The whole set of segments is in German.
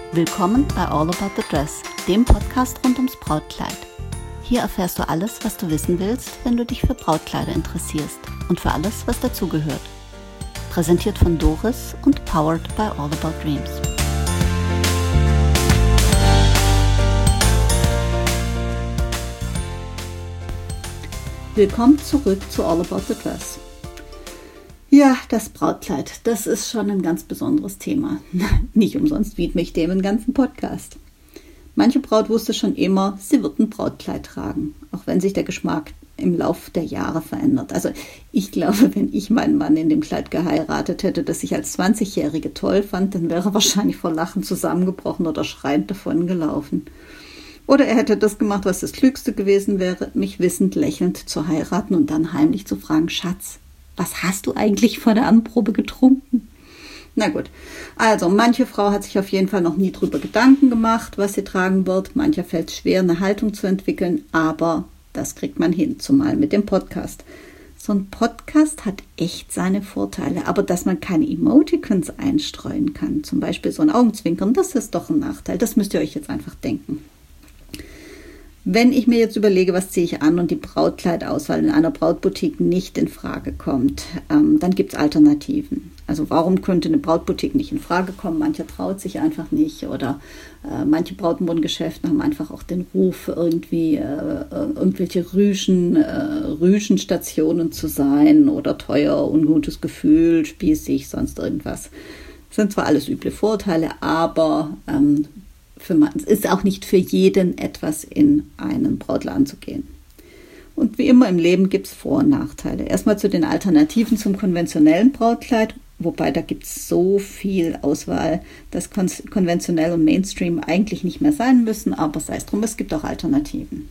Willkommen bei All About the Dress, dem Podcast rund ums Brautkleid. Hier erfährst du alles, was du wissen willst, wenn du dich für Brautkleider interessierst und für alles, was dazugehört. Präsentiert von Doris und powered by All About Dreams. Willkommen zurück zu All About the Dress. Ja, das Brautkleid, das ist schon ein ganz besonderes Thema. Nicht umsonst widme ich dem einen ganzen Podcast. Manche Braut wusste schon immer, sie wird ein Brautkleid tragen, auch wenn sich der Geschmack im Laufe der Jahre verändert. Also ich glaube, wenn ich meinen Mann in dem Kleid geheiratet hätte, das ich als 20-Jährige toll fand, dann wäre er wahrscheinlich vor Lachen zusammengebrochen oder schreiend davon gelaufen. Oder er hätte das gemacht, was das Klügste gewesen wäre, mich wissend lächelnd zu heiraten und dann heimlich zu fragen, Schatz, was hast du eigentlich vor der Anprobe getrunken? Na gut, also manche Frau hat sich auf jeden Fall noch nie drüber Gedanken gemacht, was sie tragen wird. Mancher fällt es schwer, eine Haltung zu entwickeln, aber das kriegt man hin, zumal mit dem Podcast. So ein Podcast hat echt seine Vorteile, aber dass man keine Emoticons einstreuen kann, zum Beispiel so ein Augenzwinkern, das ist doch ein Nachteil. Das müsst ihr euch jetzt einfach denken. Wenn ich mir jetzt überlege, was ziehe ich an und die Brautkleidauswahl in einer Brautboutique nicht in Frage kommt, dann gibt es Alternativen. Also warum könnte eine Brautboutique nicht in Frage kommen? Mancher traut sich einfach nicht oder manche Brautmodengeschäfte haben einfach auch den Ruf, irgendwie irgendwelche Rüschenstationen zu sein oder teuer, ungutes Gefühl, spießig, sonst irgendwas. Das sind zwar alles üble Vorurteile, aber es ist auch nicht für jeden etwas, in einen Brautladen zu gehen. Und wie immer im Leben gibt es Vor- und Nachteile. Erstmal zu den Alternativen zum konventionellen Brautkleid, wobei da gibt es so viel Auswahl, dass konventionell und Mainstream eigentlich nicht mehr sein müssen, aber sei es drum, es gibt auch Alternativen.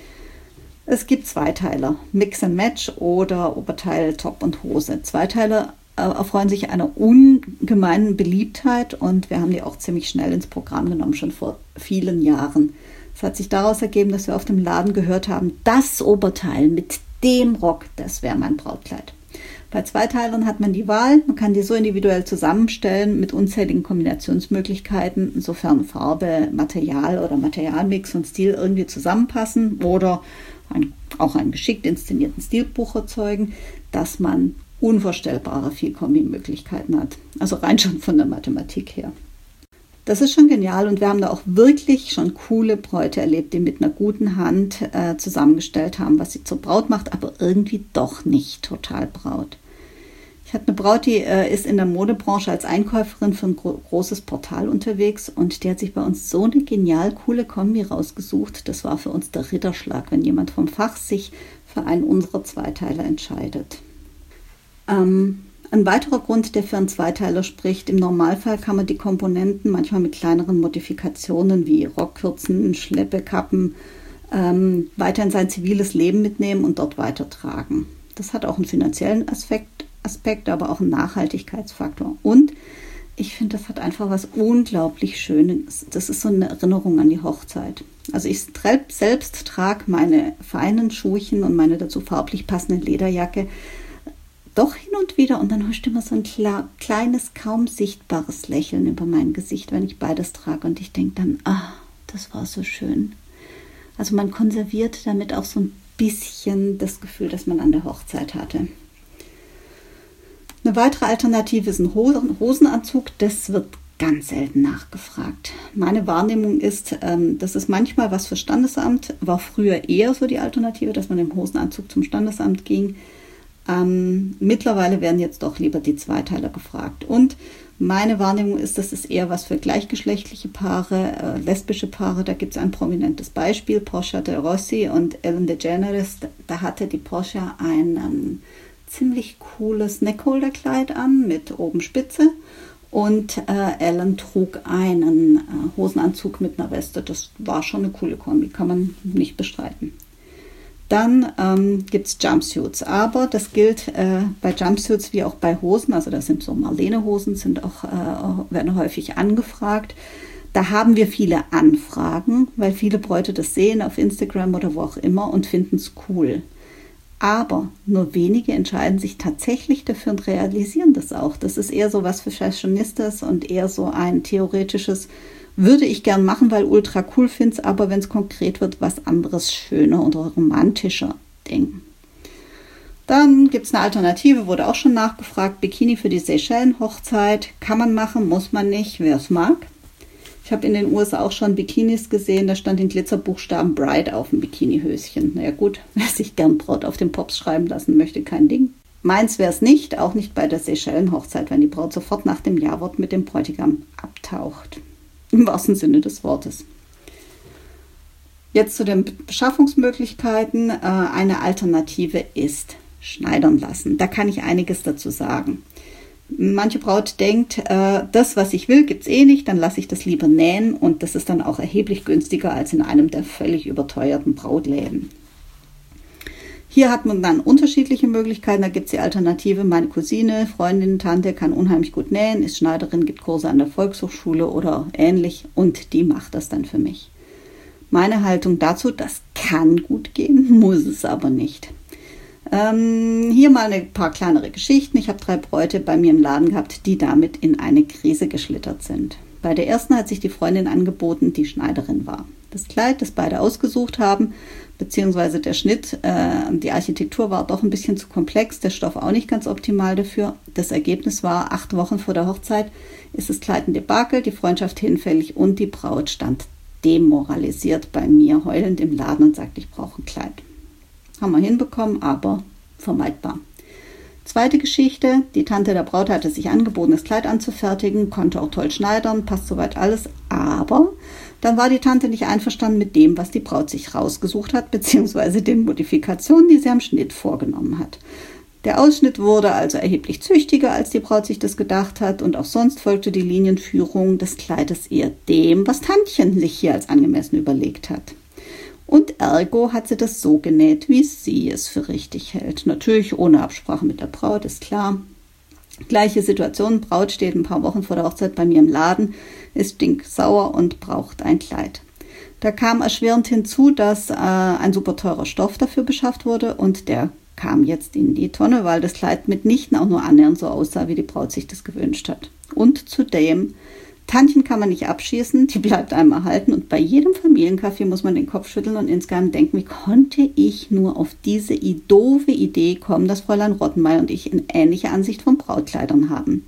Es gibt Zweiteiler, Mix and Match oder Oberteil, Top und Hose. Zweiteiler erfreuen sich einer ungemeinen Beliebtheit und wir haben die auch ziemlich schnell ins Programm genommen, schon vor vielen Jahren. Es hat sich daraus ergeben, dass wir auf dem Laden gehört haben, das Oberteil mit dem Rock, das wäre mein Brautkleid. Bei Zweiteilern hat man die Wahl, man kann die so individuell zusammenstellen mit unzähligen Kombinationsmöglichkeiten, insofern Farbe, Material oder Materialmix und Stil irgendwie zusammenpassen oder auch einen geschickt inszenierten Stilbuch erzeugen, dass man unvorstellbare Vielkombi-Möglichkeiten hat. Also rein schon von der Mathematik her. Das ist schon genial und wir haben da auch wirklich schon coole Bräute erlebt, die mit einer guten Hand zusammengestellt haben, was sie zur Braut macht, aber irgendwie doch nicht total Braut. Ich hatte eine Braut, die ist in der Modebranche als Einkäuferin für ein großes Portal unterwegs und die hat sich bei uns so eine genial coole Kombi rausgesucht. Das war für uns der Ritterschlag, wenn jemand vom Fach sich für einen unserer Zweiteiler entscheidet. Ein weiterer Grund, der für einen Zweiteiler spricht, im Normalfall kann man die Komponenten manchmal mit kleineren Modifikationen wie Rockkürzen, Schleppekappen weiter in sein ziviles Leben mitnehmen und dort weitertragen. Das hat auch einen finanziellen Aspekt, aber auch einen Nachhaltigkeitsfaktor. Und ich finde, das hat einfach was unglaublich Schönes. Das ist so eine Erinnerung an die Hochzeit. Also ich selbst trage meine feinen Schuhchen und meine dazu farblich passende Lederjacke doch hin und wieder und dann huscht immer so ein kleines, kaum sichtbares Lächeln über mein Gesicht, wenn ich beides trage und ich denke dann, das war so schön. Also man konserviert damit auch so ein bisschen das Gefühl, das man an der Hochzeit hatte. Eine weitere Alternative ist ein Hosenanzug, das wird ganz selten nachgefragt. Meine Wahrnehmung ist, das ist manchmal was für Standesamt, war früher eher so die Alternative, dass man im Hosenanzug zum Standesamt ging. Mittlerweile werden jetzt doch lieber die Zweiteiler gefragt. Und meine Wahrnehmung ist, das ist eher was für gleichgeschlechtliche Paare, lesbische Paare. Da gibt es ein prominentes Beispiel, Portia de Rossi und Ellen DeGeneres. Da hatte die Portia ein ziemlich cooles Neckholder-Kleid an mit oben Spitze und Ellen trug einen Hosenanzug mit einer Weste. Das war schon eine coole Kombi, kann man nicht bestreiten. Dann gibt es Jumpsuits, aber das gilt bei Jumpsuits wie auch bei Hosen, also das sind so Marlene-Hosen, werden häufig angefragt. Da haben wir viele Anfragen, weil viele Bräute das sehen auf Instagram oder wo auch immer und finden es cool. Aber nur wenige entscheiden sich tatsächlich dafür und realisieren das auch. Das ist eher so was für Fashionistas und eher so ein theoretisches Würde ich gern machen, weil ultra cool finde es, aber wenn es konkret wird, was anderes schöner oder romantischer denken. Dann gibt es eine Alternative, wurde auch schon nachgefragt, Bikini für die Seychellen-Hochzeit. Kann man machen, muss man nicht, wer es mag. Ich habe in den USA auch schon Bikinis gesehen, da stand in Glitzerbuchstaben Bride auf dem Bikinihöschen. Naja gut, wer sich gern Braut auf den Pops schreiben lassen möchte, kein Ding. Meins wäre es nicht, auch nicht bei der Seychellen-Hochzeit, wenn die Braut sofort nach dem Ja-Wort mit dem Bräutigam abtaucht. Im wahrsten Sinne des Wortes. Jetzt zu den Beschaffungsmöglichkeiten. Eine Alternative ist schneidern lassen. Da kann ich einiges dazu sagen. Manche Braut denkt, das, was ich will, gibt es eh nicht, dann lasse ich das lieber nähen und das ist dann auch erheblich günstiger als in einem der völlig überteuerten Brautläden. Hier hat man dann unterschiedliche Möglichkeiten, da gibt es die Alternative, meine Cousine, Freundin, Tante kann unheimlich gut nähen, ist Schneiderin, gibt Kurse an der Volkshochschule oder ähnlich und die macht das dann für mich. Meine Haltung dazu, das kann gut gehen, muss es aber nicht. Hier mal ein paar kleinere Geschichten. Ich habe 3 Bräute bei mir im Laden gehabt, die damit in eine Krise geschlittert sind. Bei der ersten hat sich die Freundin angeboten, die Schneiderin war. Das Kleid, das beide ausgesucht haben, beziehungsweise der Schnitt, die Architektur war doch ein bisschen zu komplex, der Stoff auch nicht ganz optimal dafür. Das Ergebnis war, 8 Wochen vor der Hochzeit ist das Kleid ein Debakel, die Freundschaft hinfällig und die Braut stand demoralisiert bei mir, heulend im Laden und sagte, ich brauche ein Kleid. Haben wir hinbekommen, aber vermeidbar. Zweite Geschichte, die Tante der Braut hatte sich angeboten, das Kleid anzufertigen, konnte auch toll schneidern, passt soweit alles, aber dann war die Tante nicht einverstanden mit dem, was die Braut sich rausgesucht hat, beziehungsweise den Modifikationen, die sie am Schnitt vorgenommen hat. Der Ausschnitt wurde also erheblich züchtiger, als die Braut sich das gedacht hat und auch sonst folgte die Linienführung des Kleides eher dem, was Tantchen sich hier als angemessen überlegt hat. Und ergo hat sie das so genäht, wie sie es für richtig hält. Natürlich ohne Absprache mit der Braut, ist klar. Gleiche Situation, Braut steht ein paar Wochen vor der Hochzeit bei mir im Laden, ist stinksauer und braucht ein Kleid. Da kam erschwerend hinzu, dass ein super teurer Stoff dafür beschafft wurde und der kam jetzt in die Tonne, weil das Kleid mitnichten auch nur annähernd so aussah, wie die Braut sich das gewünscht hat. Und zudem, Tantchen kann man nicht abschießen, die bleibt einem erhalten und bei jedem Familienkaffee muss man den Kopf schütteln und insgeheim denken, wie konnte ich nur auf diese doofe Idee kommen, dass Fräulein Rottenmeier und ich eine ähnliche Ansicht von Brautkleidern haben.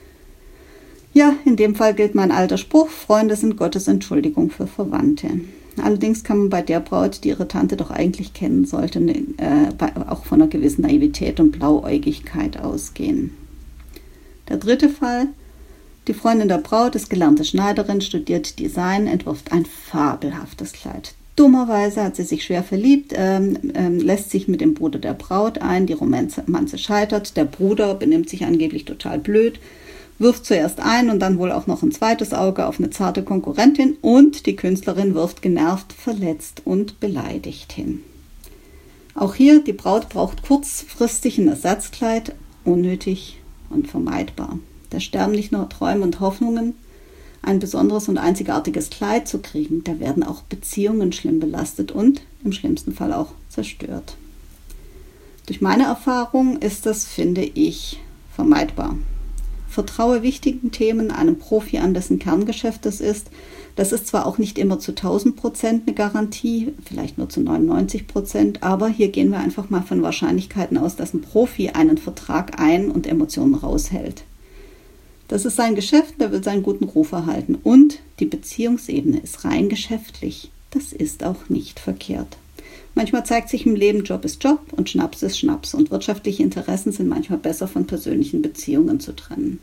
Ja, in dem Fall gilt mein alter Spruch, Freunde sind Gottes Entschuldigung für Verwandte. Allerdings kann man bei der Braut, die ihre Tante doch eigentlich kennen sollte, auch von einer gewissen Naivität und Blauäugigkeit ausgehen. Der dritte Fall, die Freundin der Braut ist gelernte Schneiderin, studiert Design, entwirft ein fabelhaftes Kleid. Dummerweise hat sie sich schwer verliebt, lässt sich mit dem Bruder der Braut ein, die Romanze scheitert, der Bruder benimmt sich angeblich total blöd, wirft zuerst ein und dann wohl auch noch ein zweites Auge auf eine zarte Konkurrentin und die Künstlerin wirft genervt, verletzt und beleidigt hin. Auch hier, die Braut braucht kurzfristig ein Ersatzkleid, unnötig und vermeidbar. Der sterben nicht nur Träume und Hoffnungen, ein besonderes und einzigartiges Kleid zu kriegen, da werden auch Beziehungen schlimm belastet und im schlimmsten Fall auch zerstört. Durch meine Erfahrung ist das, finde ich, vermeidbar. Vertraue wichtigen Themen einem Profi an, dessen Kerngeschäft es ist. Das ist zwar auch nicht immer zu 1000% eine Garantie, vielleicht nur zu 99%, aber hier gehen wir einfach mal von Wahrscheinlichkeiten aus, dass ein Profi einen Vertrag ein- und Emotionen raushält. Das ist sein Geschäft, der will seinen guten Ruf erhalten. Und die Beziehungsebene ist rein geschäftlich. Das ist auch nicht verkehrt. Manchmal zeigt sich im Leben, Job ist Job und Schnaps ist Schnaps. Und wirtschaftliche Interessen sind manchmal besser von persönlichen Beziehungen zu trennen.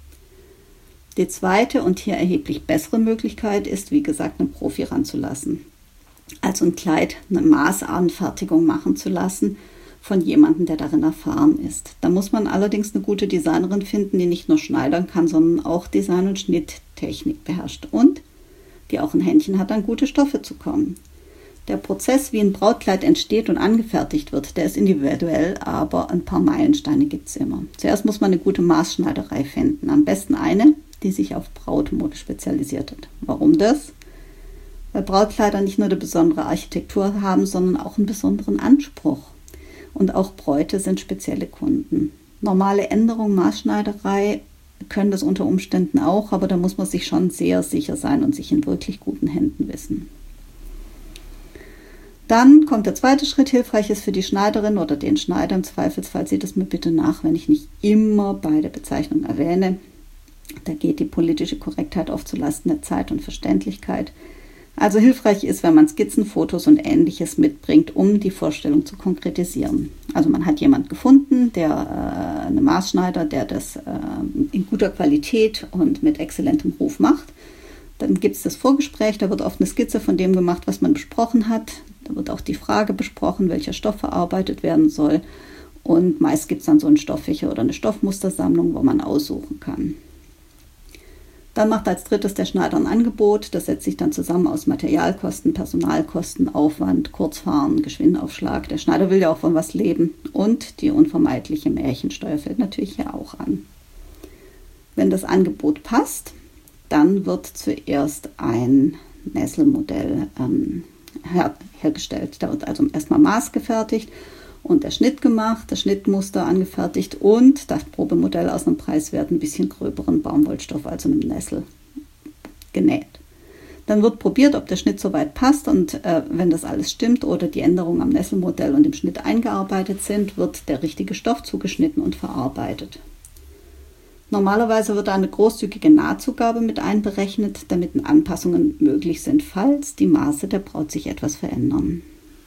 Die zweite und hier erheblich bessere Möglichkeit ist, wie gesagt, einen Profi ranzulassen. Also ein Kleid, eine Maßanfertigung machen zu lassen von jemandem, der darin erfahren ist. Da muss man allerdings eine gute Designerin finden, die nicht nur schneidern kann, sondern auch Design- und Schnitttechnik beherrscht und die auch ein Händchen hat, an gute Stoffe zu kommen. Der Prozess, wie ein Brautkleid entsteht und angefertigt wird, der ist individuell, aber ein paar Meilensteine gibt es immer. Zuerst muss man eine gute Maßschneiderei finden. Am besten eine, die sich auf Brautmode spezialisiert hat. Warum das? Weil Brautkleider nicht nur eine besondere Architektur haben, sondern auch einen besonderen Anspruch. Und auch Bräute sind spezielle Kunden. Normale Änderung, Maßschneiderei können das unter Umständen auch, aber da muss man sich schon sehr sicher sein und sich in wirklich guten Händen wissen. Dann kommt der zweite Schritt, hilfreich ist für die Schneiderin oder den Schneider. Im Zweifelsfall seht es mir bitte nach, wenn ich nicht immer beide Bezeichnungen erwähne. Da geht die politische Korrektheit oft zulasten der Zeit und Verständlichkeit. Also hilfreich ist, wenn man Skizzen, Fotos und Ähnliches mitbringt, um die Vorstellung zu konkretisieren. Also man hat jemanden gefunden, eine Maßschneider, der das in guter Qualität und mit exzellentem Ruf macht. Dann gibt es das Vorgespräch, da wird oft eine Skizze von dem gemacht, was man besprochen hat. Da wird auch die Frage besprochen, welcher Stoff verarbeitet werden soll. Und meist gibt es dann so einen Stofffächer oder eine Stoffmustersammlung, wo man aussuchen kann. Dann macht als drittes der Schneider ein Angebot. Das setzt sich dann zusammen aus Materialkosten, Personalkosten, Aufwand, Kurzfahren, Geschwindenaufschlag. Der Schneider will ja auch von was leben. Und die unvermeidliche Märchensteuer fällt natürlich hier auch an. Wenn das Angebot passt, dann wird zuerst ein Nesselmodell hergestellt. Da wird also erstmal Maß gefertigt und der Schnitt gemacht, das Schnittmuster angefertigt und das Probemodell aus einem preiswerten, bisschen gröberen Baumwollstoff, also einem Nessel, genäht. Dann wird probiert, ob der Schnitt soweit passt und wenn das alles stimmt oder die Änderungen am Nesselmodell und im Schnitt eingearbeitet sind, wird der richtige Stoff zugeschnitten und verarbeitet. Normalerweise wird eine großzügige Nahtzugabe mit einberechnet, damit Anpassungen möglich sind, falls die Maße der Braut sich etwas verändern.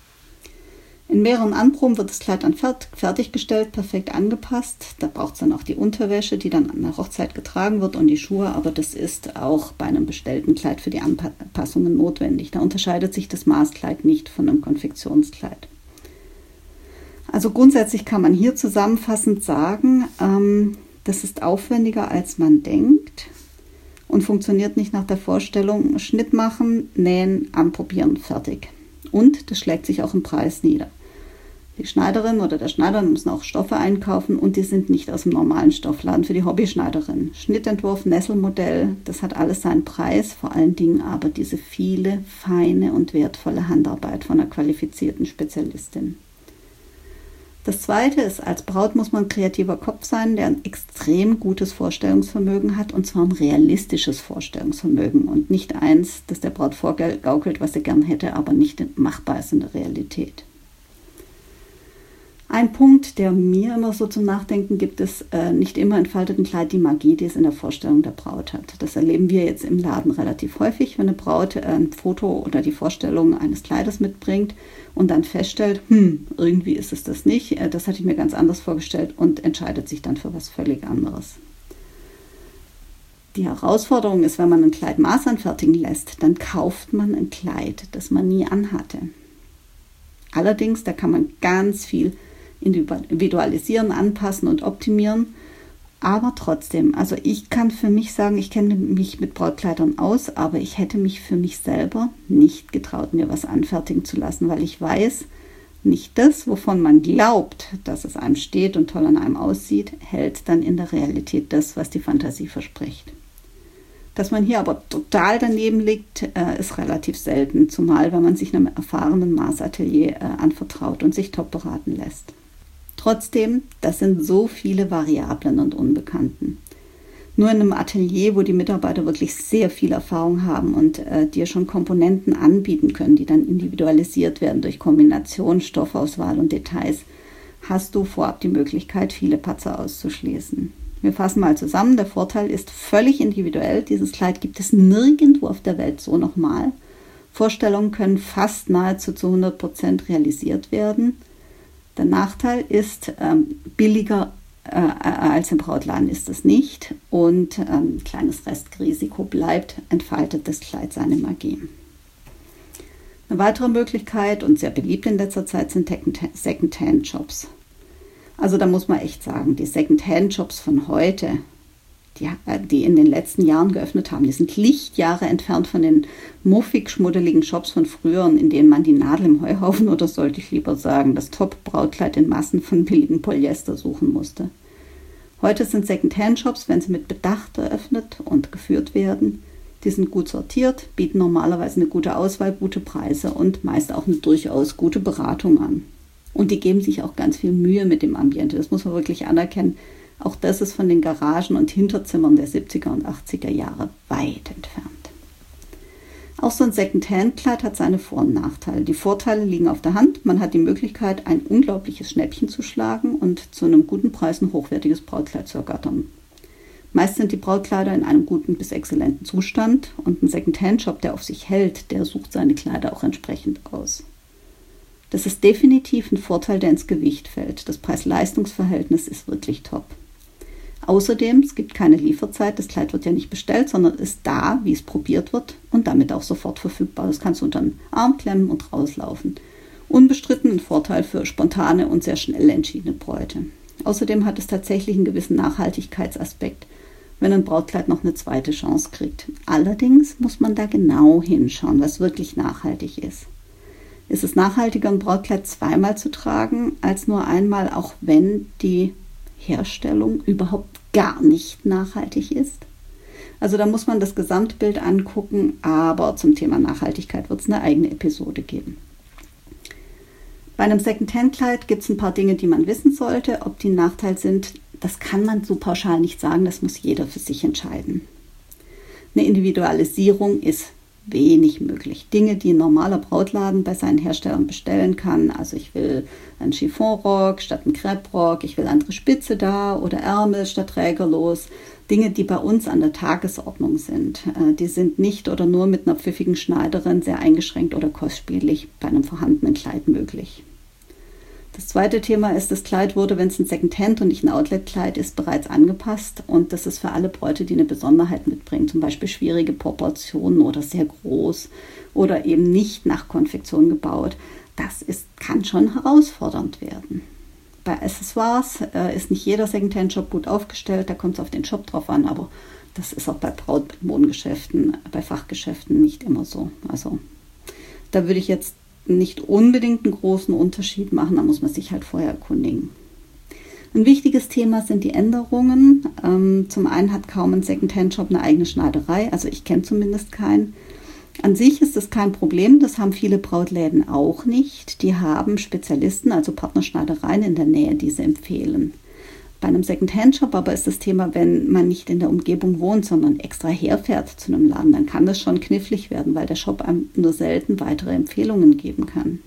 In mehreren Anproben wird das Kleid dann fertiggestellt, perfekt angepasst. Da braucht es dann auch die Unterwäsche, die dann an der Hochzeit getragen wird und die Schuhe, aber das ist auch bei einem bestellten Kleid für die Anpassungen notwendig. Da unterscheidet sich das Maßkleid nicht von einem Konfektionskleid. Also grundsätzlich kann man hier zusammenfassend sagen, das ist aufwendiger, als man denkt und funktioniert nicht nach der Vorstellung, Schnitt machen, nähen, anprobieren, fertig. Und das schlägt sich auch im Preis nieder. Die Schneiderin oder der Schneider müssen auch Stoffe einkaufen und die sind nicht aus dem normalen Stoffladen für die Hobbyschneiderin. Schnittentwurf, Nesselmodell, das hat alles seinen Preis, vor allen Dingen aber diese viele, feine und wertvolle Handarbeit von einer qualifizierten Spezialistin. Das Zweite ist, als Braut muss man ein kreativer Kopf sein, der ein extrem gutes Vorstellungsvermögen hat, und zwar ein realistisches Vorstellungsvermögen und nicht eins, das der Braut vorgaukelt, was sie gern hätte, aber nicht machbar ist in der Realität. Ein Punkt, der mir immer so zum Nachdenken gibt, ist, nicht immer entfaltet ein Kleid die Magie, die es in der Vorstellung der Braut hat. Das erleben wir jetzt im Laden relativ häufig, wenn eine Braut ein Foto oder die Vorstellung eines Kleides mitbringt und dann feststellt, irgendwie ist es das nicht, das hatte ich mir ganz anders vorgestellt und entscheidet sich dann für was völlig anderes. Die Herausforderung ist, wenn man ein Kleid maßanfertigen lässt, dann kauft man ein Kleid, das man nie anhatte. Allerdings, da kann man ganz viel individualisieren, anpassen und optimieren. Aber trotzdem, also ich kann für mich sagen, ich kenne mich mit Brautkleidern aus, aber ich hätte mich für mich selber nicht getraut, mir was anfertigen zu lassen, weil ich weiß, nicht das, wovon man glaubt, dass es einem steht und toll an einem aussieht, hält dann in der Realität das, was die Fantasie verspricht. Dass man hier aber total daneben liegt, ist relativ selten, zumal wenn man sich einem erfahrenen Maßatelier anvertraut und sich top beraten lässt. Trotzdem, das sind so viele Variablen und Unbekannten. Nur in einem Atelier, wo die Mitarbeiter wirklich sehr viel Erfahrung haben und dir schon Komponenten anbieten können, die dann individualisiert werden durch Kombination, Stoffauswahl und Details, hast du vorab die Möglichkeit, viele Patzer auszuschließen. Wir fassen mal zusammen. Der Vorteil ist völlig individuell. Dieses Kleid gibt es nirgendwo auf der Welt so nochmal. Vorstellungen können fast nahezu zu 100% realisiert werden. Der Nachteil ist, billiger als im Brautladen ist es nicht. Und ein kleines Restrisiko bleibt, entfaltet das Kleid seine Magie. Eine weitere Möglichkeit und sehr beliebt in letzter Zeit sind Second-Hand-Shops. Also da muss man echt sagen, die Second-Hand-Shops von heute, die in den letzten Jahren geöffnet haben, die sind Lichtjahre entfernt von den muffig schmuddeligen Shops von früher, in denen man die Nadel im Heuhaufen oder sollte ich lieber sagen, das Top-Brautkleid in Massen von billigem Polyester suchen musste. Heute sind Second-Hand-Shops, wenn sie mit Bedacht eröffnet und geführt werden, die sind gut sortiert, bieten normalerweise eine gute Auswahl, gute Preise und meist auch eine durchaus gute Beratung an. Und die geben sich auch ganz viel Mühe mit dem Ambiente, das muss man wirklich anerkennen. Auch das ist von den Garagen und Hinterzimmern der 70er und 80er Jahre weit entfernt. Auch so ein Secondhand-Kleid hat seine Vor- und Nachteile. Die Vorteile liegen auf der Hand. Man hat die Möglichkeit, ein unglaubliches Schnäppchen zu schlagen und zu einem guten Preis ein hochwertiges Brautkleid zu ergattern. Meist sind die Brautkleider in einem guten bis exzellenten Zustand und ein Secondhand-Shop, der auf sich hält, der sucht seine Kleider auch entsprechend aus. Das ist definitiv ein Vorteil, der ins Gewicht fällt. Das Preis-Leistungs-Verhältnis ist wirklich top. Außerdem, es gibt keine Lieferzeit, das Kleid wird ja nicht bestellt, sondern ist da, wie es probiert wird und damit auch sofort verfügbar. Das kannst du unter den Arm klemmen und rauslaufen. Unbestritten ein Vorteil für spontane und sehr schnell entschiedene Bräute. Außerdem hat es tatsächlich einen gewissen Nachhaltigkeitsaspekt, wenn ein Brautkleid noch eine zweite Chance kriegt. Allerdings muss man da genau hinschauen, was wirklich nachhaltig ist. Ist es nachhaltiger, ein Brautkleid zweimal zu tragen, als nur einmal, auch wenn die Herstellung überhaupt gar nicht nachhaltig ist? Also da muss man das Gesamtbild angucken, aber zum Thema Nachhaltigkeit wird es eine eigene Episode geben. Bei einem Secondhand-Kleid gibt es ein paar Dinge, die man wissen sollte. Ob die ein Nachteil sind, das kann man so pauschal nicht sagen, das muss jeder für sich entscheiden. Eine Individualisierung ist wenig möglich. Dinge, die ein normaler Brautladen bei seinen Herstellern bestellen kann. Also ich will einen Chiffonrock statt einen Crêpe-Rock, ich will andere Spitze da oder Ärmel statt trägerlos. Dinge, die bei uns an der Tagesordnung sind. Die sind nicht oder nur mit einer pfiffigen Schneiderin sehr eingeschränkt oder kostspielig bei einem vorhandenen Kleid möglich. Das zweite Thema ist, das Kleid wurde, wenn es ein Secondhand und nicht ein Outlet-Kleid ist, bereits angepasst. Und das ist für alle Bräute, die eine Besonderheit mitbringen, zum Beispiel schwierige Proportionen oder sehr groß oder eben nicht nach Konfektion gebaut. Kann schon herausfordernd werden. Bei Accessoires ist nicht jeder Secondhand-Shop gut aufgestellt, da kommt es auf den Shop drauf an, aber das ist auch bei Brautmodengeschäften, bei Fachgeschäften nicht immer so. Also da würde ich jetzt nicht unbedingt einen großen Unterschied machen, da muss man sich halt vorher erkundigen. Ein wichtiges Thema sind die Änderungen. Zum einen hat kaum ein Secondhand-Shop eine eigene Schneiderei, also ich kenne zumindest keinen. An sich ist das kein Problem, das haben viele Brautläden auch nicht. Die haben Spezialisten, also Partnerschneidereien in der Nähe, die sie empfehlen. Bei einem Secondhand-Shop aber ist das Thema, wenn man nicht in der Umgebung wohnt, sondern extra herfährt zu einem Laden, dann kann das schon knifflig werden, weil der Shop einem nur selten weitere Empfehlungen geben kann.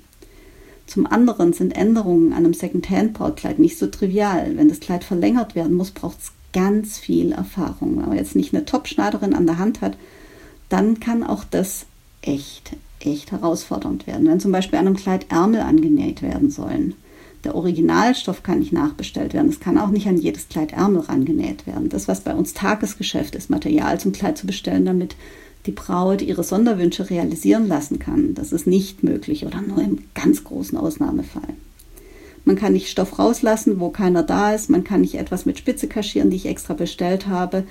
Zum anderen sind Änderungen an einem Secondhand-Brautkleid nicht so trivial. Wenn das Kleid verlängert werden muss, braucht es ganz viel Erfahrung. Wenn man jetzt nicht eine Top-Schneiderin an der Hand hat, dann kann auch das echt herausfordernd werden. Wenn zum Beispiel an einem Kleid Ärmel angenäht werden sollen. Der Originalstoff kann nicht nachbestellt werden. Es kann auch nicht an jedes Kleid Ärmel rangenäht werden. Das, was bei uns Tagesgeschäft ist, Material zum Kleid zu bestellen, damit die Braut ihre Sonderwünsche realisieren lassen kann, das ist nicht möglich oder nur im ganz großen Ausnahmefall. Man kann nicht Stoff rauslassen, wo keiner da ist. Man kann nicht etwas mit Spitze kaschieren, die ich extra bestellt habe.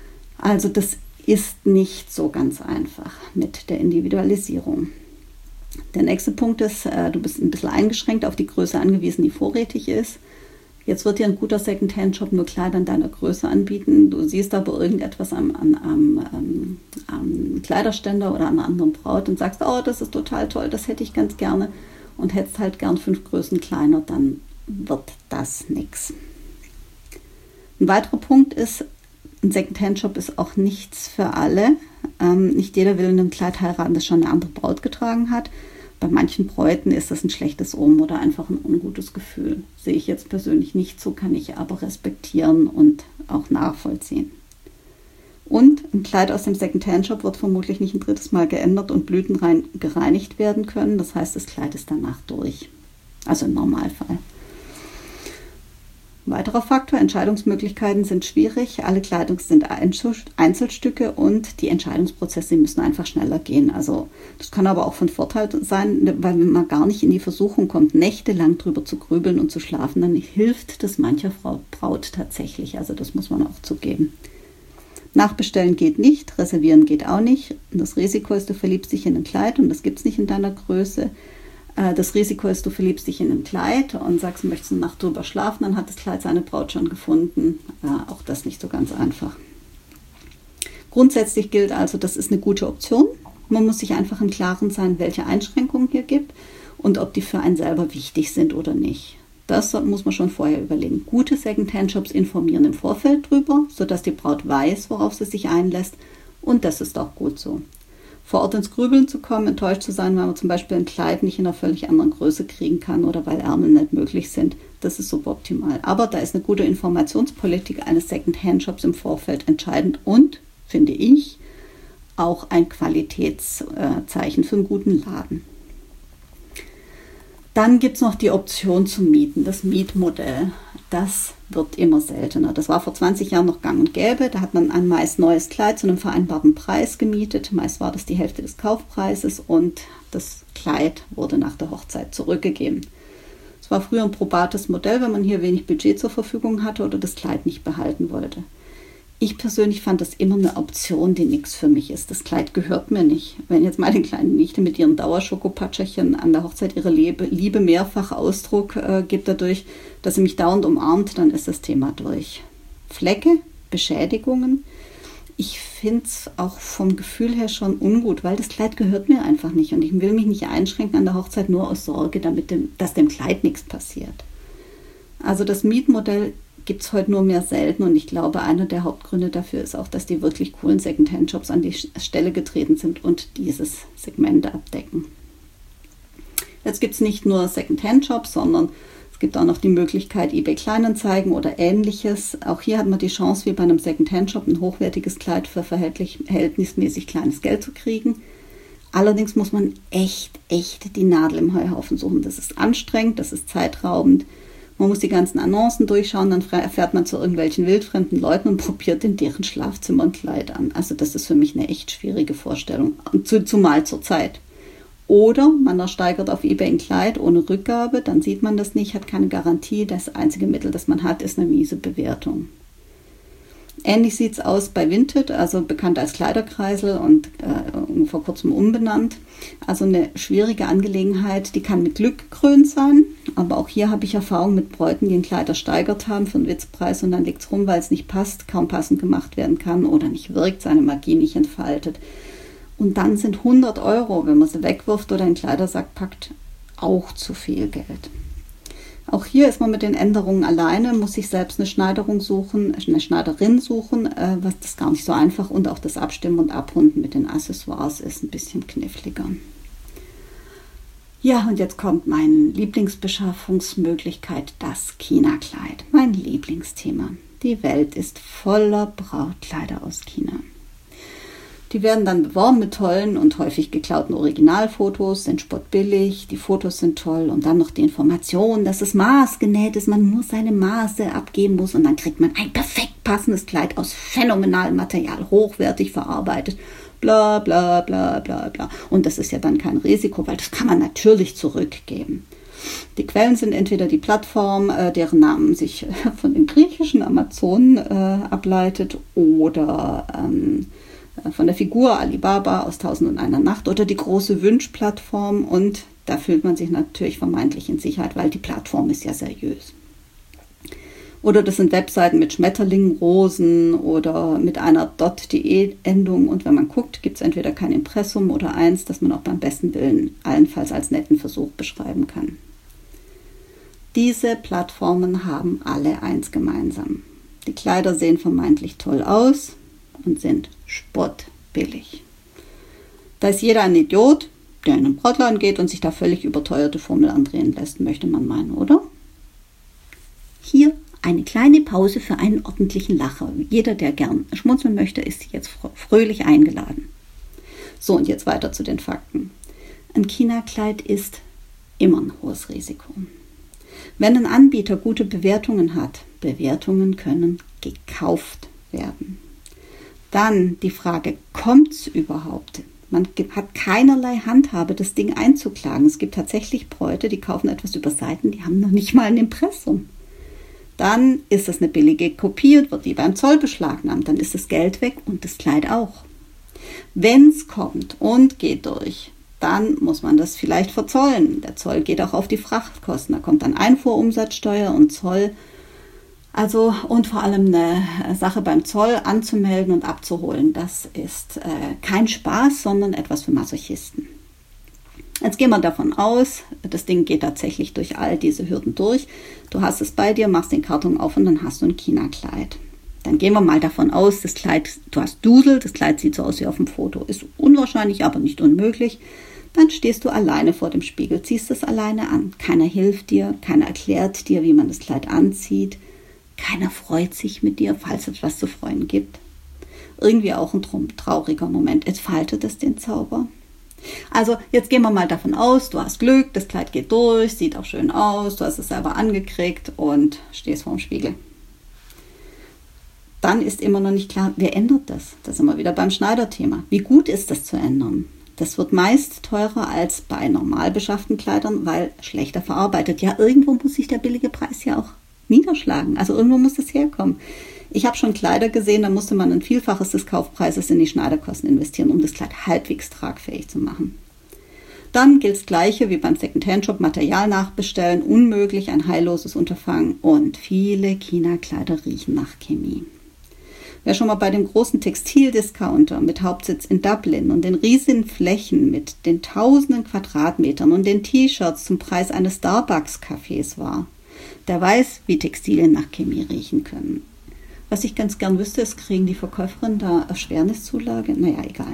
Also das ist nicht so ganz einfach mit der Individualisierung. Der nächste Punkt ist, du bist ein bisschen eingeschränkt auf die Größe angewiesen, die vorrätig ist. Jetzt wird dir ein guter Secondhand-Shop nur Kleider in deiner Größe anbieten. Du siehst aber irgendetwas am Kleiderständer oder an einer anderen Braut und sagst, oh, das ist total toll, das hätte ich ganz gerne und hättest halt gern 5 Größen kleiner, dann wird das nichts. Ein weiterer Punkt ist, ein Secondhand-Shop ist auch nichts für alle. Nicht jeder will in einem Kleid heiraten, das schon eine andere Braut getragen hat. Bei manchen Bräuten ist das ein schlechtes Omen oder einfach ein ungutes Gefühl. Sehe ich jetzt persönlich nicht so, kann ich aber respektieren und auch nachvollziehen. Und ein Kleid aus dem Secondhand-Shop wird vermutlich nicht ein drittes Mal geändert und blütenrein gereinigt werden können. Das heißt, das Kleid ist danach durch. Also im Normalfall. Ein weiterer Faktor, Entscheidungsmöglichkeiten sind schwierig. Alle Kleidung sind Einzelstücke und die Entscheidungsprozesse müssen einfach schneller gehen. Also das kann aber auch von Vorteil sein, weil wenn man gar nicht in die Versuchung kommt, nächtelang drüber zu grübeln und zu schlafen, dann hilft das mancher Braut tatsächlich. Also das muss man auch zugeben. Nachbestellen geht nicht, reservieren geht auch nicht. Das Risiko ist, du verliebst dich in ein Kleid und das gibt es nicht in deiner Größe. Das Risiko ist, du verliebst dich in ein Kleid und sagst, du möchtest eine Nacht drüber schlafen, dann hat das Kleid seine Braut schon gefunden. Auch das nicht so ganz einfach. Grundsätzlich gilt also, das ist eine gute Option. Man muss sich einfach im Klaren sein, welche Einschränkungen hier gibt und ob die für einen selber wichtig sind oder nicht. Das muss man schon vorher überlegen. Gute Secondhand-Shops informieren im Vorfeld drüber, sodass die Braut weiß, worauf sie sich einlässt. Und das ist auch gut so. Vor Ort ins Grübeln zu kommen, enttäuscht zu sein, weil man zum Beispiel ein Kleid nicht in einer völlig anderen Größe kriegen kann oder weil Ärmel nicht möglich sind, das ist suboptimal. Aber da ist eine gute Informationspolitik eines Second-Hand-Shops im Vorfeld entscheidend und, finde ich, auch ein Qualitätszeichen für einen guten Laden. Dann gibt es noch die Option zum Mieten, das Mietmodell. Das wird immer seltener. Das war vor 20 Jahren noch gang und gäbe. Da hat man ein meist neues Kleid zu einem vereinbarten Preis gemietet. Meist war das die Hälfte des Kaufpreises und das Kleid wurde nach der Hochzeit zurückgegeben. Es war früher ein probates Modell, wenn man hier wenig Budget zur Verfügung hatte oder das Kleid nicht behalten wollte. Ich persönlich fand das immer eine Option, die nichts für mich ist. Das Kleid gehört mir nicht. Wenn jetzt meine kleine Nichte mit ihren Dauerschokopatscherchen an der Hochzeit ihre Liebe mehrfach Ausdruck gibt dadurch, dass sie mich dauernd umarmt, dann ist das Thema durch. Flecke, Beschädigungen. Ich finde es auch vom Gefühl her schon ungut, weil das Kleid gehört mir einfach nicht. Und ich will mich nicht einschränken an der Hochzeit nur aus Sorge, dass dem Kleid nichts passiert. Also das Mietmodell gibt es heute nur mehr selten und ich glaube, einer der Hauptgründe dafür ist auch, dass die wirklich coolen Secondhand-Shops an die Stelle getreten sind und dieses Segment abdecken. Jetzt gibt es nicht nur Secondhand-Shops, sondern es gibt auch noch die Möglichkeit eBay Kleinanzeigen oder Ähnliches. Auch hier hat man die Chance, wie bei einem Secondhand-Shop ein hochwertiges Kleid für verhältnismäßig kleines Geld zu kriegen. Allerdings muss man echt die Nadel im Heuhaufen suchen. Das ist anstrengend, das ist zeitraubend. Man muss die ganzen Annoncen durchschauen, dann fährt man zu irgendwelchen wildfremden Leuten und probiert in deren Schlafzimmer ein Kleid an. Also das ist für mich eine echt schwierige Vorstellung, zumal zur Zeit. Oder man ersteigert auf eBay ein Kleid ohne Rückgabe, dann sieht man das nicht, hat keine Garantie. Das einzige Mittel, das man hat, ist eine miese Bewertung. Ähnlich sieht es aus bei Vinted, also bekannt als Kleiderkreisel und vor kurzem umbenannt. Also eine schwierige Angelegenheit, die kann mit Glück gekrönt sein. Aber auch hier habe ich Erfahrung mit Bräuten, die ein Kleid ersteigert haben für einen Witzpreis und dann liegt es rum, weil es nicht passt, kaum passend gemacht werden kann oder nicht wirkt, seine Magie nicht entfaltet. Und dann sind 100 €, wenn man sie wegwirft oder in den Kleidersack packt, auch zu viel Geld. Auch hier ist man mit den Änderungen alleine, muss sich selbst eine Schneiderin suchen, was das gar nicht so einfach und auch das Abstimmen und Abrunden mit den Accessoires ist ein bisschen kniffliger. Ja, und jetzt kommt meine Lieblingsbeschaffungsmöglichkeit, das China-Kleid, mein Lieblingsthema. Die Welt ist voller Brautkleider aus China. Die werden dann beworben mit tollen und häufig geklauten Originalfotos, sind spottbillig, die Fotos sind toll und dann noch die Information, dass es maßgenäht ist, man nur seine Maße abgeben muss und dann kriegt man ein perfekt passendes Kleid aus phänomenalem Material, hochwertig verarbeitet, bla bla bla bla bla. Und das ist ja dann kein Risiko, weil das kann man natürlich zurückgeben. Die Quellen sind entweder die Plattform, deren Namen sich von den griechischen Amazonen ableitet oder von der Figur Alibaba aus 1001 Nacht oder die große Wünsch-Plattform und da fühlt man sich natürlich vermeintlich in Sicherheit, weil die Plattform ist ja seriös. Oder das sind Webseiten mit Schmetterlingen, Rosen oder mit einer .de-Endung und wenn man guckt, gibt es entweder kein Impressum oder eins, das man auch beim besten Willen allenfalls als netten Versuch beschreiben kann. Diese Plattformen haben alle eins gemeinsam. Die Kleider sehen vermeintlich toll aus und sind spottbillig. Da ist jeder ein Idiot, der in einen Brautladen geht und sich da völlig überteuerte Formel andrehen lässt, möchte man meinen, oder? Hier eine kleine Pause für einen ordentlichen Lacher. Jeder, der gern schmunzeln möchte, ist jetzt fröhlich eingeladen. So, und jetzt weiter zu den Fakten. Ein China-Kleid ist immer ein hohes Risiko. Wenn ein Anbieter gute Bewertungen hat, Bewertungen können gekauft werden. Dann die Frage, kommt es überhaupt? Man hat keinerlei Handhabe, das Ding einzuklagen. Es gibt tatsächlich Bräute, die kaufen etwas über Seiten, die haben noch nicht mal ein Impressum. Dann ist es eine billige Kopie, wird die beim Zoll beschlagnahmt, dann ist das Geld weg und das Kleid auch. Wenn es kommt und geht durch, dann muss man das vielleicht verzollen. Der Zoll geht auch auf die Frachtkosten, da kommt dann Einfuhrumsatzsteuer und Zoll. Also und vor allem eine Sache beim Zoll anzumelden und abzuholen, das ist kein Spaß, sondern etwas für Masochisten. Jetzt gehen wir davon aus, das Ding geht tatsächlich durch all diese Hürden durch. Du hast es bei dir, machst den Karton auf und dann hast du ein China-Kleid. Dann gehen wir mal davon aus, das Kleid, du hast Dusel, das Kleid sieht so aus wie auf dem Foto. Ist unwahrscheinlich, aber nicht unmöglich. Dann stehst du alleine vor dem Spiegel, ziehst es alleine an. Keiner hilft dir, keiner erklärt dir, wie man das Kleid anzieht. Keiner freut sich mit dir, falls es was zu freuen gibt. Irgendwie auch ein trauriger Moment. Entfaltet es den Zauber? Also jetzt gehen wir mal davon aus, du hast Glück, das Kleid geht durch, sieht auch schön aus, du hast es selber angekriegt und stehst vor dem Spiegel. Dann ist immer noch nicht klar, wer ändert das? Da sind wir wieder beim Schneiderthema. Wie gut ist das zu ändern? Das wird meist teurer als bei normal beschafften Kleidern, weil schlechter verarbeitet. Ja, irgendwo muss sich der billige Preis ja auch niederschlagen. Also irgendwo muss das herkommen. Ich habe schon Kleider gesehen, da musste man ein Vielfaches des Kaufpreises in die Schneiderkosten investieren, um das Kleid halbwegs tragfähig zu machen. Dann gilt das Gleiche wie beim Secondhand-Shop, Material nachbestellen, unmöglich, ein heilloses Unterfangen und viele China-Kleider riechen nach Chemie. Wer schon mal bei dem großen Textildiscounter mit Hauptsitz in Dublin und den riesigen Flächen mit den tausenden Quadratmetern und den T-Shirts zum Preis eines Starbucks-Cafés war, der weiß, wie Textilien nach Chemie riechen können. Was ich ganz gern wüsste, ist, kriegen die Verkäuferinnen da Erschwerniszulage? Naja, egal.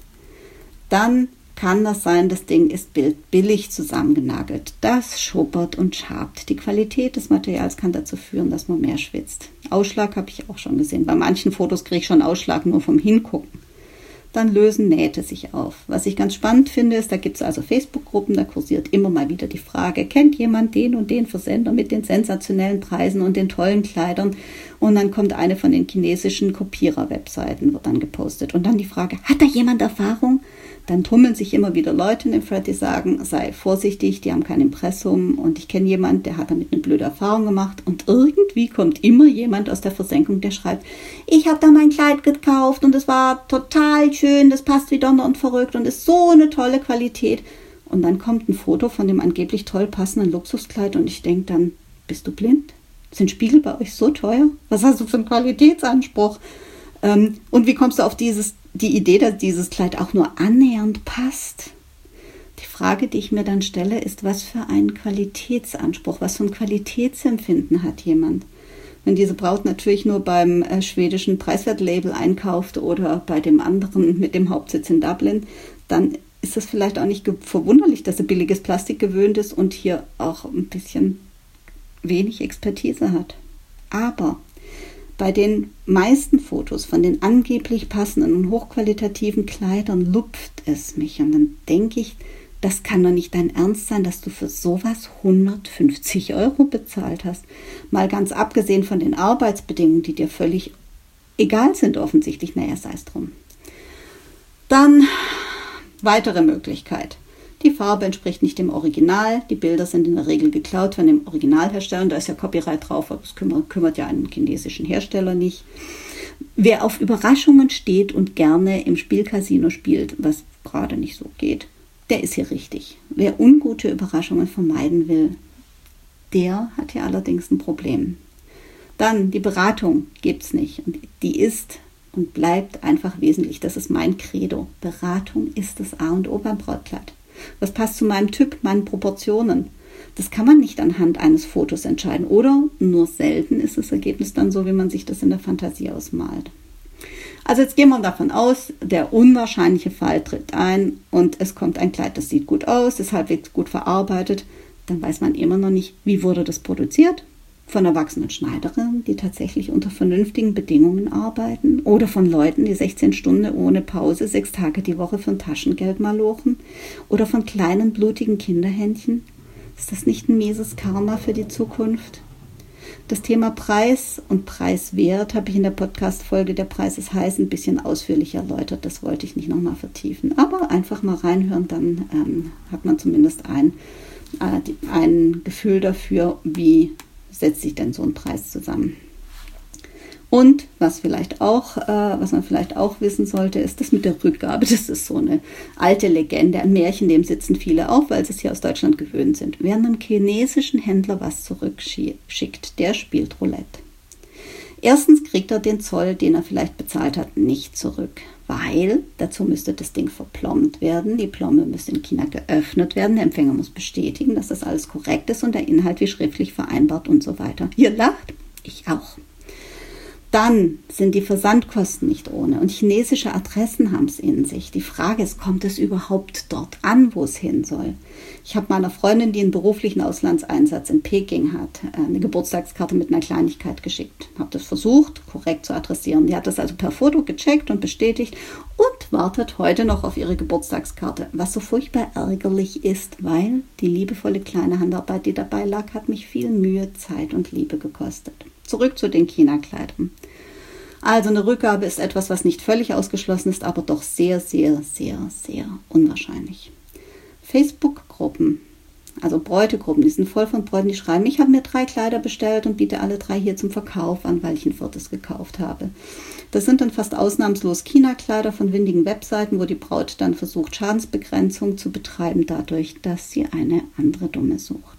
Dann kann das sein, das Ding ist billig zusammengenagelt. Das schuppert und schabt. Die Qualität des Materials kann dazu führen, dass man mehr schwitzt. Ausschlag habe ich auch schon gesehen. Bei manchen Fotos kriege ich schon Ausschlag nur vom Hingucken. Dann lösen Nähte sich auf. Was ich ganz spannend finde, ist, da gibt es also Facebook-Gruppen, da kursiert immer mal wieder die Frage, kennt jemand den und den Versender mit den sensationellen Preisen und den tollen Kleidern? Und dann kommt eine von den chinesischen Kopierer-Webseiten, wird dann gepostet. Und dann die Frage, hat da jemand Erfahrung? Dann tummeln sich immer wieder Leute in dem Thread, die sagen, sei vorsichtig, die haben kein Impressum und ich kenne jemanden, der hat damit eine blöde Erfahrung gemacht und irgendwie kommt immer jemand aus der Versenkung, der schreibt, ich habe da mein Kleid gekauft und es war total schön, das passt wie Donner und verrückt und ist so eine tolle Qualität. Und dann kommt ein Foto von dem angeblich toll passenden Luxuskleid und ich denke dann, bist du blind? Sind Spiegel bei euch so teuer? Was hast du für einen Qualitätsanspruch? Und wie kommst du auf die Idee, dass dieses Kleid auch nur annähernd passt? Die Frage, die ich mir dann stelle, ist, was für einen Qualitätsanspruch, was für ein Qualitätsempfinden hat jemand? Wenn diese Braut natürlich nur beim schwedischen Preiswertlabel einkauft oder bei dem anderen mit dem Hauptsitz in Dublin, dann ist es vielleicht auch nicht verwunderlich, dass sie billiges Plastik gewöhnt ist und hier auch ein bisschen wenig Expertise hat. Aber bei den meisten Fotos von den angeblich passenden und hochqualitativen Kleidern lupft es mich. Und dann denke ich, das kann doch nicht dein Ernst sein, dass du für sowas 150 € bezahlt hast. Mal ganz abgesehen von den Arbeitsbedingungen, die dir völlig egal sind offensichtlich. Naja, sei es drum. Dann weitere Möglichkeit. Die Farbe entspricht nicht dem Original. Die Bilder sind in der Regel geklaut von dem Originalhersteller. Da ist ja Copyright drauf, aber es kümmert ja einen chinesischen Hersteller nicht. Wer auf Überraschungen steht und gerne im Spielcasino spielt, was gerade nicht so geht, der ist hier richtig. Wer ungute Überraschungen vermeiden will, der hat hier allerdings ein Problem. Dann die Beratung gibt es nicht. Und die ist und bleibt einfach wesentlich. Das ist mein Credo. Beratung ist das A und O beim Brautkleid. Was passt zu meinem Typ, meinen Proportionen? Das kann man nicht anhand eines Fotos entscheiden. Oder nur selten ist das Ergebnis dann so, wie man sich das in der Fantasie ausmalt. Also jetzt gehen wir davon aus, der unwahrscheinliche Fall tritt ein und es kommt ein Kleid, das sieht gut aus, ist halbwegs gut verarbeitet. Dann weiß man immer noch nicht, wie wurde das produziert? Von erwachsenen Schneiderinnen, die tatsächlich unter vernünftigen Bedingungen arbeiten, oder von Leuten, die 16 Stunden ohne Pause, 6 Tage die Woche für ein Taschengeld malochen, oder von kleinen, blutigen Kinderhändchen. Ist das nicht ein mieses Karma für die Zukunft? Das Thema Preis und Preiswert habe ich in der Podcast-Folge Der Preis ist heiß ein bisschen ausführlich erläutert. Das wollte ich nicht nochmal vertiefen. Aber einfach mal reinhören, dann hat man zumindest ein Gefühl dafür, wie setzt sich denn so ein Preis zusammen. Und was man vielleicht auch wissen sollte, ist das mit der Rückgabe. Das ist so eine alte Legende, ein Märchen, dem sitzen viele auf, weil sie es hier aus Deutschland gewöhnt sind. Wer einem chinesischen Händler was zurückschickt, der spielt Roulette. Erstens kriegt er den Zoll, den er vielleicht bezahlt hat, nicht zurück, weil dazu müsste das Ding verplombt werden. Die Plombe müsste in China geöffnet werden. Der Empfänger muss bestätigen, dass das alles korrekt ist und der Inhalt wie schriftlich vereinbart und so weiter. Ihr lacht, ich auch. Dann sind die Versandkosten nicht ohne und chinesische Adressen haben es in sich. Die Frage ist, kommt es überhaupt dort an, wo es hin soll? Ich habe meiner Freundin, die einen beruflichen Auslandseinsatz in Peking hat, eine Geburtstagskarte mit einer Kleinigkeit geschickt. Habe das versucht, korrekt zu adressieren. Die hat das also per Foto gecheckt und bestätigt und wartet heute noch auf ihre Geburtstagskarte. Was so furchtbar ärgerlich ist, weil die liebevolle kleine Handarbeit, die dabei lag, hat mich viel Mühe, Zeit und Liebe gekostet. Zurück zu den China-Kleidern. Also eine Rückgabe ist etwas, was nicht völlig ausgeschlossen ist, aber doch sehr, sehr, sehr, sehr unwahrscheinlich. Facebook-Gruppen, also Bräutegruppen, die sind voll von Bräuten, die schreiben, ich habe mir 3 Kleider bestellt und biete alle 3 hier zum Verkauf an, weil ich ein 4. gekauft habe. Das sind dann fast ausnahmslos China-Kleider von windigen Webseiten, wo die Braut dann versucht, Schadensbegrenzung zu betreiben, dadurch, dass sie eine andere Dumme sucht.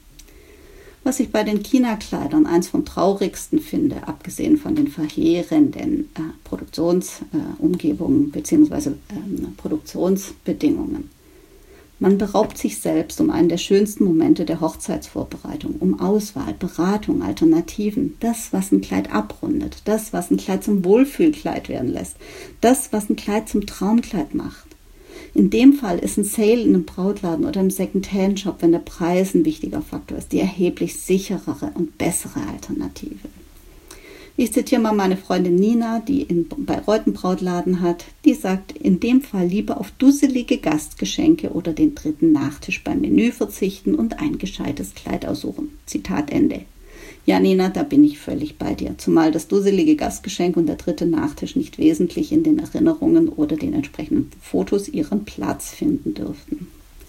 Was ich bei den China-Kleidern eins vom Traurigsten finde, abgesehen von den verheerenden Produktionsumgebungen bzw. Produktionsbedingungen. Man beraubt sich selbst um einen der schönsten Momente der Hochzeitsvorbereitung, um Auswahl, Beratung, Alternativen, das, was ein Kleid abrundet, das, was ein Kleid zum Wohlfühlkleid werden lässt, das, was ein Kleid zum Traumkleid macht. In dem Fall ist ein Sale in einem Brautladen oder im Second-Hand-Shop, wenn der Preis ein wichtiger Faktor ist, die erheblich sicherere und bessere Alternative. Ich zitiere mal meine Freundin Nina, die in Bayreuth einen Brautladen hat. Die sagt, in dem Fall lieber auf dusselige Gastgeschenke oder den 3. Nachtisch beim Menü verzichten und ein gescheites Kleid aussuchen. Zitat Ende. Ja, Nina, da bin ich völlig bei dir. Zumal das dusselige Gastgeschenk und der 3. Nachtisch nicht wesentlich in den Erinnerungen oder den entsprechenden Fotos ihren Platz finden dürften.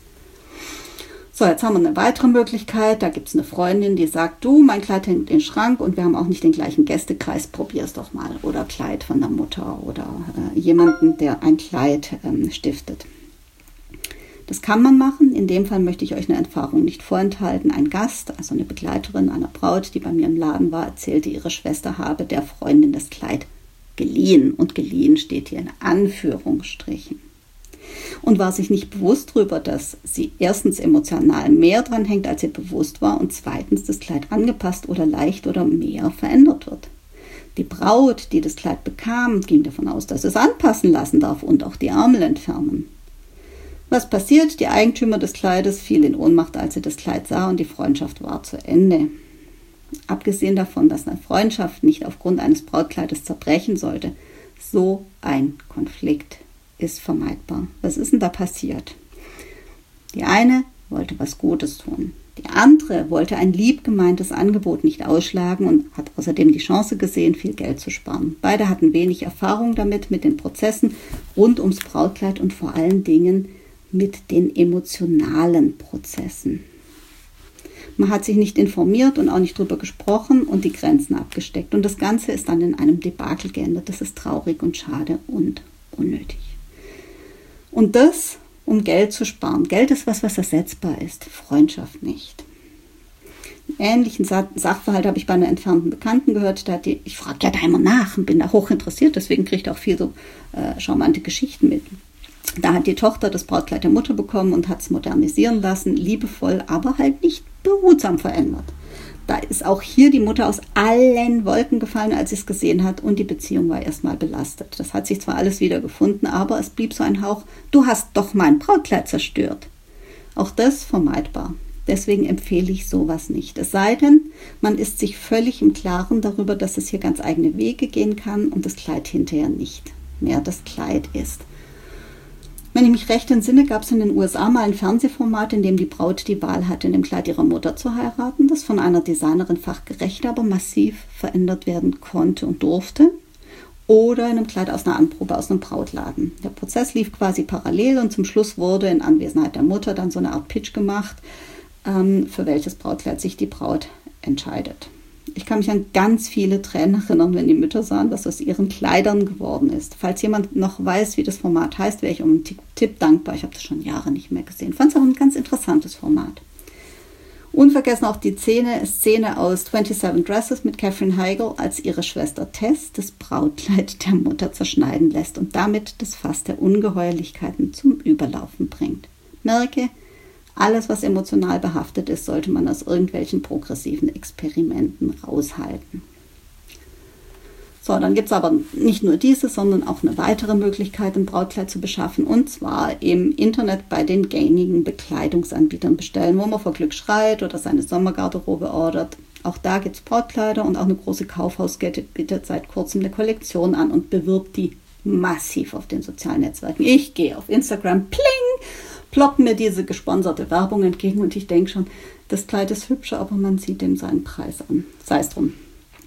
So, jetzt haben wir eine weitere Möglichkeit. Da gibt es eine Freundin, die sagt, du, mein Kleid hängt im Schrank und wir haben auch nicht den gleichen Gästekreis, probier's doch mal. Oder Kleid von der Mutter oder jemanden, der ein Kleid stiftet. Das kann man machen. In dem Fall möchte ich euch eine Erfahrung nicht vorenthalten. Ein Gast, also eine Begleiterin einer Braut, die bei mir im Laden war, erzählte, ihre Schwester habe der Freundin das Kleid geliehen. Und geliehen steht hier in Anführungsstrichen. Und war sich nicht bewusst darüber, dass sie erstens emotional mehr dran hängt, als ihr bewusst war, und zweitens das Kleid angepasst oder leicht oder mehr verändert wird. Die Braut, die das Kleid bekam, ging davon aus, dass es anpassen lassen darf und auch die Ärmel entfernen. Was passiert? Die Eigentümer des Kleides fiel in Ohnmacht, als sie das Kleid sah, und die Freundschaft war zu Ende. Abgesehen davon, dass eine Freundschaft nicht aufgrund eines Brautkleides zerbrechen sollte, so ein Konflikt ist vermeidbar. Was ist denn da passiert? Die eine wollte was Gutes tun. Die andere wollte ein lieb gemeintes Angebot nicht ausschlagen und hat außerdem die Chance gesehen, viel Geld zu sparen. Beide hatten wenig Erfahrung damit, mit den Prozessen rund ums Brautkleid und vor allen Dingen mit den emotionalen Prozessen. Man hat sich nicht informiert und auch nicht drüber gesprochen und die Grenzen abgesteckt. Und das Ganze ist dann in einem Debakel geendet. Das ist traurig und schade und unnötig. Und das, um Geld zu sparen. Geld ist was ersetzbar ist, Freundschaft nicht. Einen ähnlichen Sachverhalt habe ich bei einer entfernten Bekannten gehört. Ich frage ja da immer nach und bin da hoch interessiert, deswegen kriege ich auch viel so charmante Geschichten mit. Da hat die Tochter das Brautkleid der Mutter bekommen und hat es modernisieren lassen, liebevoll, aber halt nicht behutsam verändert. Da ist auch hier die Mutter aus allen Wolken gefallen, als sie es gesehen hat, und die Beziehung war erstmal belastet. Das hat sich zwar alles wieder gefunden, aber es blieb so ein Hauch, du hast doch mein Brautkleid zerstört. Auch das vermeidbar. Deswegen empfehle ich sowas nicht. Es sei denn, man ist sich völlig im Klaren darüber, dass es hier ganz eigene Wege gehen kann und das Kleid hinterher nicht mehr das Kleid ist. Wenn ich mich recht entsinne, gab es in den USA mal ein Fernsehformat, in dem die Braut die Wahl hatte, in dem Kleid ihrer Mutter zu heiraten, das von einer Designerin fachgerecht, aber massiv verändert werden konnte und durfte, oder in einem Kleid aus einer Anprobe aus einem Brautladen. Der Prozess lief quasi parallel und zum Schluss wurde in Anwesenheit der Mutter dann so eine Art Pitch gemacht, für welches Brautkleid sich die Braut entscheidet. Ich kann mich an ganz viele Tränen erinnern, wenn die Mütter sahen, was aus ihren Kleidern geworden ist. Falls jemand noch weiß, wie das Format heißt, wäre ich um einen Tipp dankbar. Ich habe das schon Jahre nicht mehr gesehen. Fand es auch ein ganz interessantes Format. Unvergessen auch die Szene aus 27 Dresses mit Katherine Heigl, als ihre Schwester Tess das Brautkleid der Mutter zerschneiden lässt und damit das Fass der Ungeheuerlichkeiten zum Überlaufen bringt. Merke, alles, was emotional behaftet ist, sollte man aus irgendwelchen progressiven Experimenten raushalten. So, dann gibt es aber nicht nur diese, sondern auch eine weitere Möglichkeit, ein Brautkleid zu beschaffen, und zwar im Internet bei den gängigen Bekleidungsanbietern bestellen, wo man vor Glück schreit oder seine Sommergarderobe ordert. Auch da gibt es Brautkleider und auch eine große Kaufhauskette bietet seit kurzem eine Kollektion an und bewirbt die massiv auf den sozialen Netzwerken. Ich gehe auf Instagram, pling, ploppen mir diese gesponserte Werbung entgegen und ich denke schon, das Kleid ist hübscher, aber man sieht dem seinen Preis an. Sei es drum.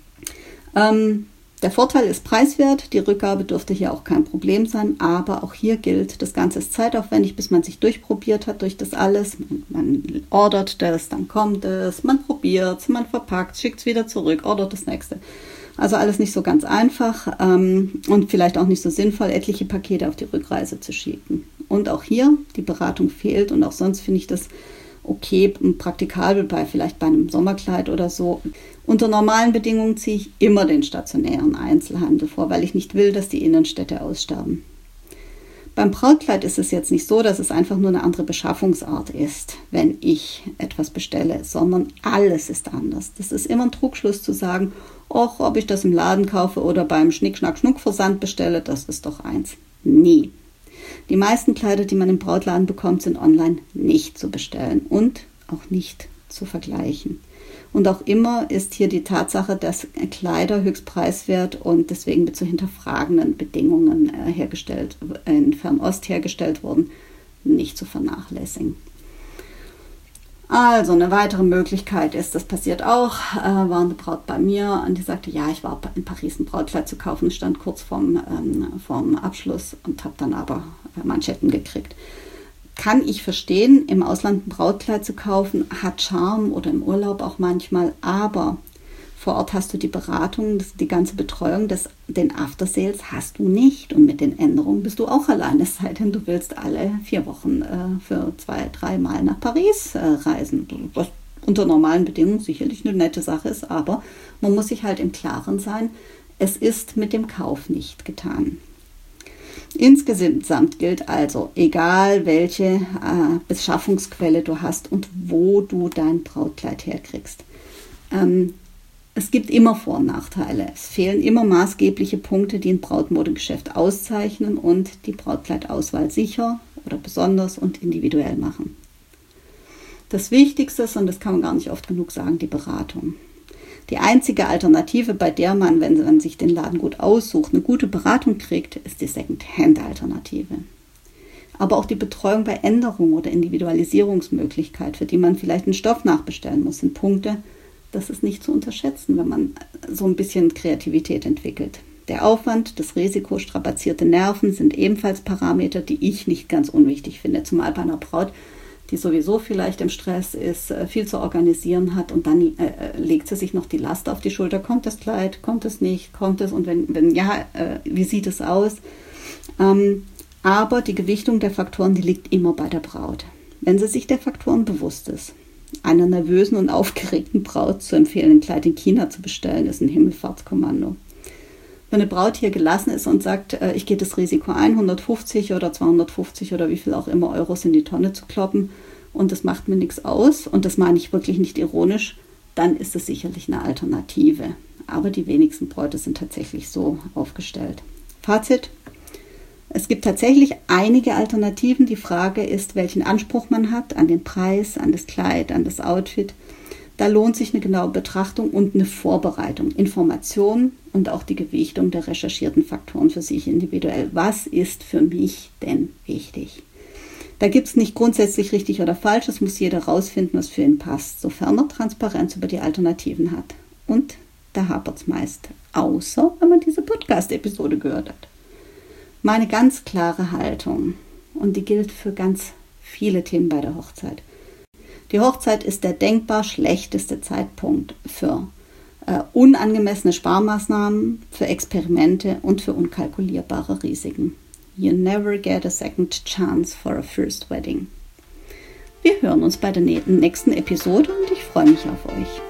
Der Vorteil ist preiswert, die Rückgabe dürfte hier auch kein Problem sein, aber auch hier gilt, das Ganze ist zeitaufwendig, bis man sich durchprobiert hat durch das alles. Man ordert das, dann kommt es, man probiert es, man verpackt, schickt es wieder zurück, ordert das nächste. Also alles nicht so ganz einfach und vielleicht auch nicht so sinnvoll, etliche Pakete auf die Rückreise zu schicken. Und auch hier, die Beratung fehlt und auch sonst finde ich das okay und praktikabel vielleicht bei einem Sommerkleid oder so. Unter normalen Bedingungen ziehe ich immer den stationären Einzelhandel vor, weil ich nicht will, dass die Innenstädte aussterben. Beim Brautkleid ist es jetzt nicht so, dass es einfach nur eine andere Beschaffungsart ist, wenn ich etwas bestelle, sondern alles ist anders. Das ist immer ein Trugschluss zu sagen, och, ob ich das im Laden kaufe oder beim Schnick-Schnack-Schnuck-Versand bestelle, das ist doch eins. Nie. Die meisten Kleider, die man im Brautladen bekommt, sind online nicht zu bestellen und auch nicht zu vergleichen. Und auch immer ist hier die Tatsache, dass Kleider höchst preiswert und deswegen mit zu hinterfragenden Bedingungen in Fernost hergestellt wurden, nicht zu vernachlässigen. Also eine weitere Möglichkeit ist, das passiert auch, war eine Braut bei mir und die sagte, ja, ich war in Paris ein Brautkleid zu kaufen, stand kurz vorm Abschluss und habe dann aber Manschetten gekriegt. Kann ich verstehen, im Ausland ein Brautkleid zu kaufen, hat Charme oder im Urlaub auch manchmal, aber vor Ort hast du die Beratung, die ganze Betreuung, den Aftersales hast du nicht und mit den Änderungen bist du auch alleine, es sei denn, du willst alle 4 Wochen für 2-3 Mal nach Paris reisen, was unter normalen Bedingungen sicherlich eine nette Sache ist, aber man muss sich halt im Klaren sein, es ist mit dem Kauf nicht getan. Insgesamt gilt also, egal welche Beschaffungsquelle du hast und wo du dein Brautkleid herkriegst, es gibt immer Vor- und Nachteile. Es fehlen immer maßgebliche Punkte, die ein Brautmodegeschäft auszeichnen und die Brautkleidauswahl sicher oder besonders und individuell machen. Das Wichtigste ist, und das kann man gar nicht oft genug sagen, die Beratung. Die einzige Alternative, bei der man, wenn man sich den Laden gut aussucht, eine gute Beratung kriegt, ist die Second-Hand-Alternative. Aber auch die Betreuung bei Änderungen oder Individualisierungsmöglichkeit, für die man vielleicht einen Stoff nachbestellen muss, sind Punkte, das ist nicht zu unterschätzen, wenn man so ein bisschen Kreativität entwickelt. Der Aufwand, das Risiko, strapazierte Nerven sind ebenfalls Parameter, die ich nicht ganz unwichtig finde, zumal bei einer Braut, die sowieso vielleicht im Stress ist, viel zu organisieren hat und dann legt sie sich noch die Last auf die Schulter. Kommt das Kleid? Kommt es nicht? Kommt es? Und wenn ja, wie sieht es aus? Aber die Gewichtung der Faktoren, die liegt immer bei der Braut. Wenn sie sich der Faktoren bewusst ist, einer nervösen und aufgeregten Braut zu empfehlen, ein Kleid in China zu bestellen, ist ein Himmelfahrtskommando. Wenn eine Braut hier gelassen ist und sagt, ich gehe das Risiko ein, 150 oder 250 oder wie viel auch immer Euros in die Tonne zu kloppen und das macht mir nichts aus und das meine ich wirklich nicht ironisch, dann ist es sicherlich eine Alternative. Aber die wenigsten Bräute sind tatsächlich so aufgestellt. Fazit: Es gibt tatsächlich einige Alternativen. Die Frage ist, welchen Anspruch man hat an den Preis, an das Kleid, an das Outfit. Da lohnt sich eine genaue Betrachtung und eine Vorbereitung, Information und auch die Gewichtung der recherchierten Faktoren für sich individuell. Was ist für mich denn wichtig? Da gibt es nicht grundsätzlich richtig oder falsch, es muss jeder rausfinden, was für ihn passt, sofern er Transparenz über die Alternativen hat. Und da hapert es meist, außer wenn man diese Podcast-Episode gehört hat. Meine ganz klare Haltung, und die gilt für ganz viele Themen bei der Hochzeit. Die Hochzeit ist der denkbar schlechteste Zeitpunkt für unangemessene Sparmaßnahmen, für Experimente und für unkalkulierbare Risiken. You never get a second chance for a first wedding. Wir hören uns bei der nächsten Episode und ich freue mich auf euch.